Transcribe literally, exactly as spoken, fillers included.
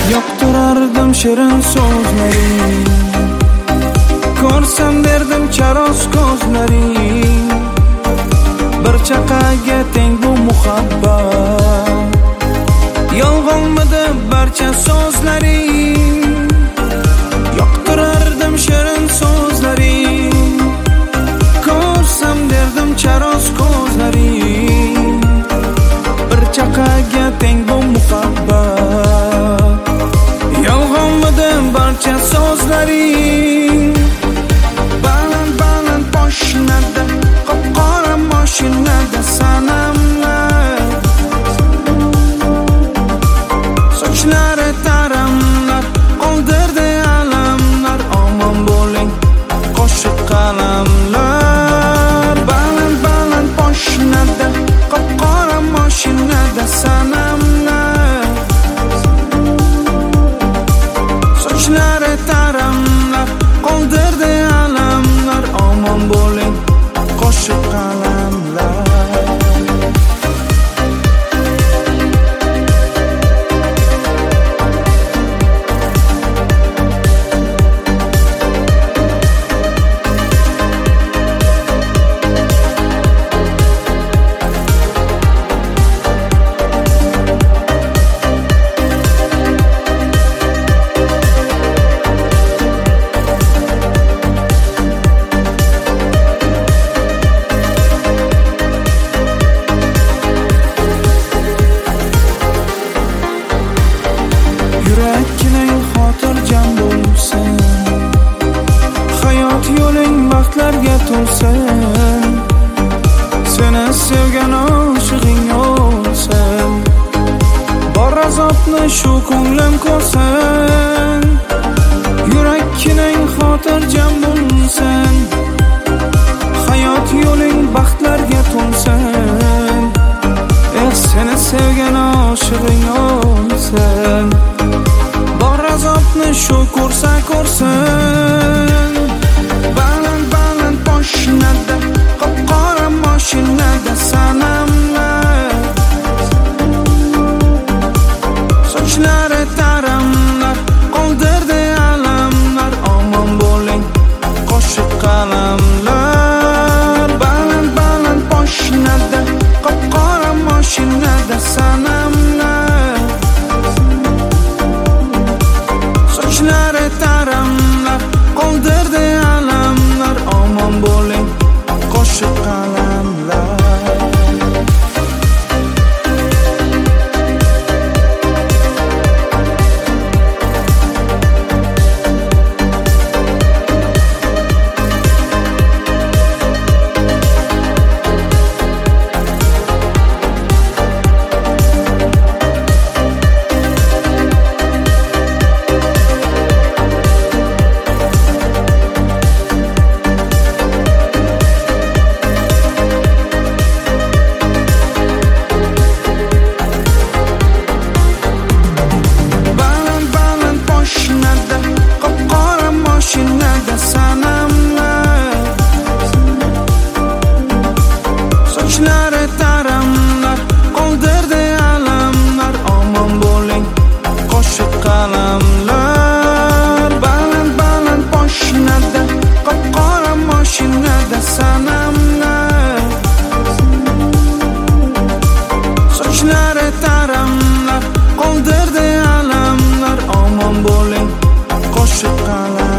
yoqtirardim shirin so'zlaring, ko'rsam derdim charos ko'zlaring. Bir chaqaga teng bu muhabbat, yolg'onmidi barcha so'zlaring. Yoqtirardim shirin so'zlaring, ko'rsam derdim charos ko'zlaring. Bir chaqaga teng bu muhabbat, yolg'onmidi barcha so'zlaring. Baland baland poshnada, qop-qora mashinada sanamlar, sochlari taramlar, qoldirdi alamlar. Omon bo'ling qo'shiq qalamlar. Baland baland poshnada, qop-qora mashinada sanamlar, sochlari taramlar, qoldirdi alamlar. Omon bo'ling qo'shiq qalamlar. Yurakning xotirjam bo'lsin, hayot yo'ling baxtlarga to'lsin. Seni sevgan oshig'ing o'lsin, bor azobni shu ko'nglim ko'rsin. Yurakning xotirjam bo'lsin, hayot yo'ling baxtlarga to'lsin. Eh, seni sevgan oshig'ing o'lsin, bor azobni shu ko'rsa ko'rsin. Baland baland poshnada, qop-qora mashinada sanamlar, sochlari taramlar, qoldirdi alamlar. Omon bo'ling qo'shiq qalamlar. Baland baland poshnada, qop-qora mashinada sanamlar, sochlari taramlar, qoldirdi alamlar. Omon bo'ling qo'shiq qalamlar. Mashinada sanamlar, sochlari taramlar, qoldirdi alamlar. Omon bo'ling qo'shiq qalamlar. Baland baland poshnada, qop-qora mashinada sanamlar, sochlari taramlar, qoldirdi alamlar. Omon bo'ling qo'shiq qalamlar.